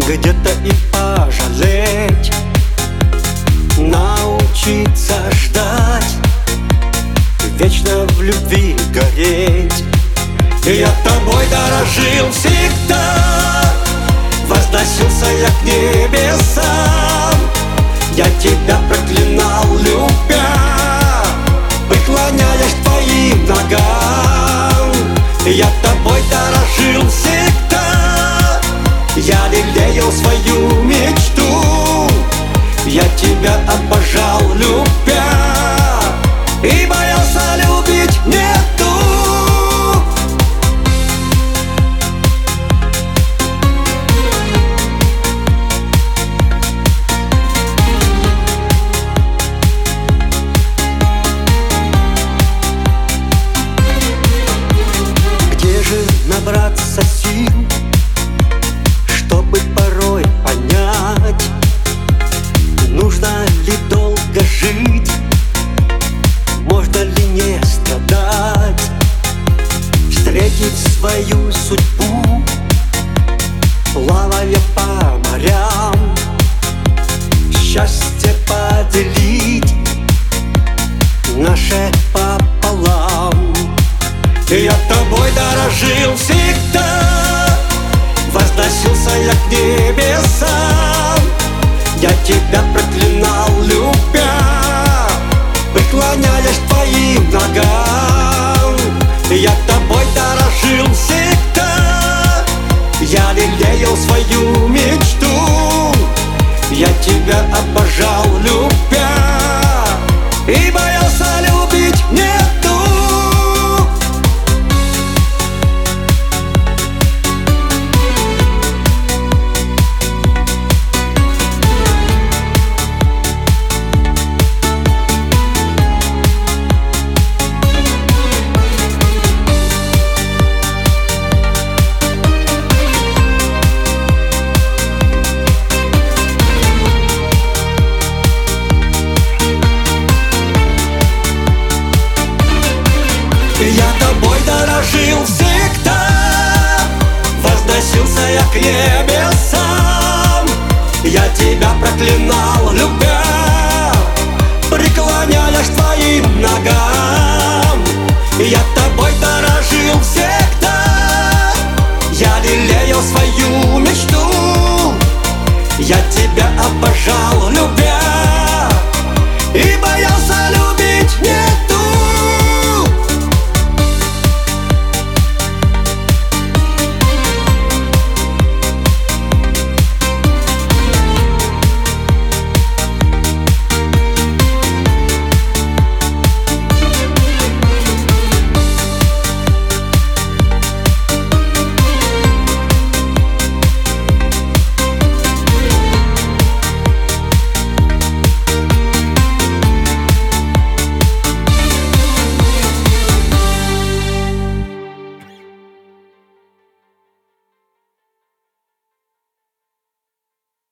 где-то и пожалеть, научиться ждать, вечно в любви гореть. Я тобой дорожил всегда, возносился я к небесам. Я тебя проклинал, любя, преклоняясь к твоим ногам. Я тобой дорожил всегда, я лелеял свою мечту. Я тебя обожал, любя, и боялся любить нету. Где же набраться сил, чтобы порой понять, нужно ли долго жить, можно ли не страдать, встретить свою судьбу, плавая по морям, счастье поделить наше пополам. Я тобой дорожил всегда, возносился я к небесам. Я тебя проклинал, любя, преклоняясь к твоим ногам. Я тобой дорожил всегда, я лелеял свою мечту. Я тебя обожал, любя, и боялся любить нету. Я тобой дорожил всегда, возносился я к небесам. Я тебя проклинал, любя, преклоняясь к твоим ногам. Я тобой дорожил всегда, я лелеял свою мечту. Я тебя обожал, любя,